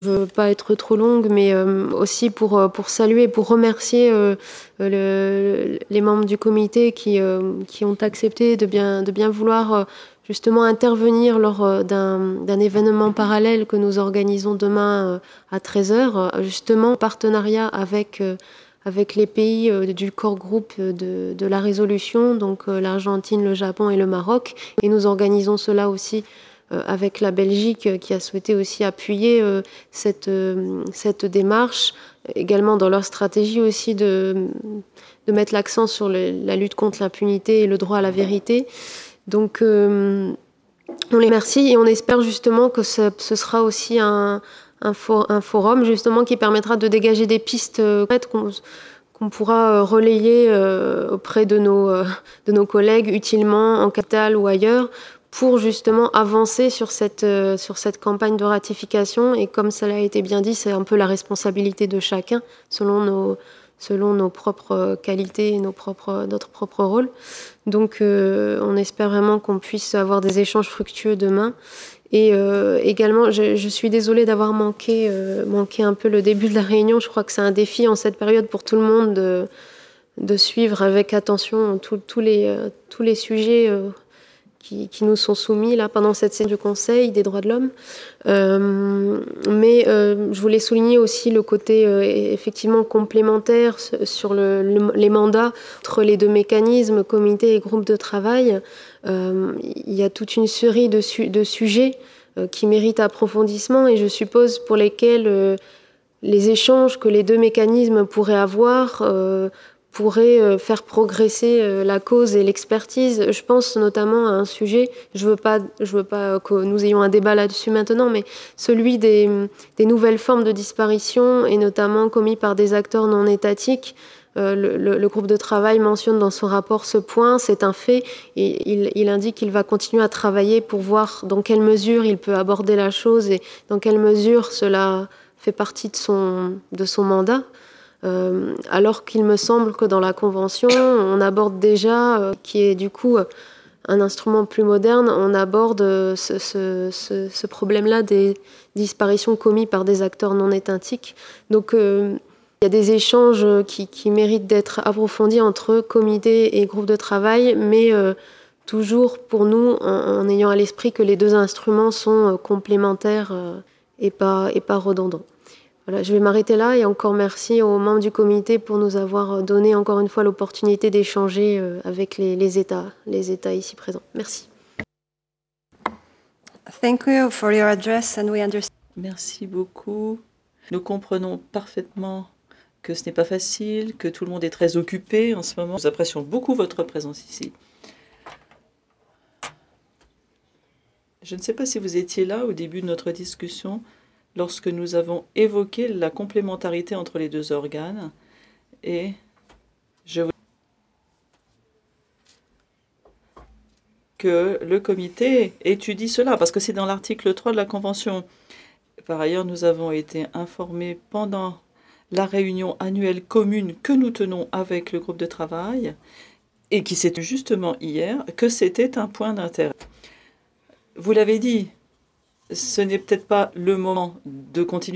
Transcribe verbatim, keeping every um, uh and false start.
Je veux pas être trop longue, mais euh, aussi pour, euh, pour saluer, pour remercier euh, le, les membres du comité qui, euh, qui ont accepté de bien, de bien vouloir euh, justement intervenir lors euh, d'un, d'un événement parallèle que nous organisons demain euh, à treize heures, justement en partenariat avec, euh, avec les pays euh, du core group de, de la résolution, donc euh, l'Argentine, le Japon et le Maroc. Et nous organisons cela aussi euh, avec la Belgique euh, qui a souhaité aussi appuyer euh, cette, euh, cette démarche, également dans leur stratégie aussi de, de mettre l'accent sur le, la lutte contre l'impunité et le droit à la vérité. Donc euh, on les remercie et on espère justement que ce, ce sera aussi un, un, for, un forum justement qui permettra de dégager des pistes euh, qu'on qu'on pourra relayer euh, auprès de nos, euh, de nos collègues utilement en capitale ou ailleurs pour justement avancer sur cette, euh, sur cette campagne de ratification. Et comme ça a été bien dit, c'est un peu la responsabilité de chacun selon nos, selon nos propres qualités et nos propres, notre propre rôle. Donc euh, on espère vraiment qu'on puisse avoir des échanges fructueux demain. Et euh, également, je, je suis désolée d'avoir manqué, euh, manqué un peu le début de la réunion. Je crois que c'est un défi en cette période pour tout le monde de, de suivre avec attention tous les, euh, tous les sujets euh, qui, qui nous sont soumis là pendant cette séance du Conseil des droits de l'homme. Euh, mais euh, je voulais souligner aussi le côté euh, effectivement complémentaire sur le, le, les mandats entre les deux mécanismes, comité et groupe de travail. Euh, il y a toute une série de, su de sujets euh, qui méritent approfondissement et je suppose pour lesquels euh, les échanges que les deux mécanismes pourraient avoir euh, pourraient euh, faire progresser euh, la cause et l'expertise. Je pense notamment à un sujet, je veux pas, je veux pas que nous ayons un débat là-dessus maintenant, mais celui des, des nouvelles formes de disparition et notamment commis par des acteurs non étatiques. Euh, le, le, le groupe de travail mentionne dans son rapport ce point, c'est un fait, et il, il indique qu'il va continuer à travailler pour voir dans quelle mesure il peut aborder la chose et dans quelle mesure cela fait partie de son, de son mandat, euh, alors qu'il me semble que dans la Convention, on aborde déjà, euh, qui est du coup un instrument plus moderne, on aborde ce, ce, ce, ce problème-là des disparitions commises par des acteurs non étatiques. Donc euh, il y a des échanges qui, qui méritent d'être approfondis entre comités et groupes de travail, mais euh, toujours pour nous en, en ayant à l'esprit que les deux instruments sont euh, complémentaires euh, et, pas, et pas redondants. Voilà, je vais m'arrêter là et encore merci aux membres du comité pour nous avoir donné encore une fois l'opportunité d'échanger avec les, les États, les États ici présents. Merci. Thank you for your address and we understand. Merci beaucoup. Nous comprenons parfaitement que ce n'est pas facile, que tout le monde est très occupé en ce moment. Nous apprécions beaucoup votre présence ici. Je ne sais pas si vous étiez là au début de notre discussion, lorsque nous avons évoqué la complémentarité entre les deux organes, et je vous que le comité étudie cela, parce que c'est dans l'article trois de la Convention. Par ailleurs, nous avons été informés pendant la réunion annuelle commune que nous tenons avec le groupe de travail, et qui s'est justement hier, que c'était un point d'intérêt. Vous l'avez dit, ce n'est peut-être pas le moment de continuer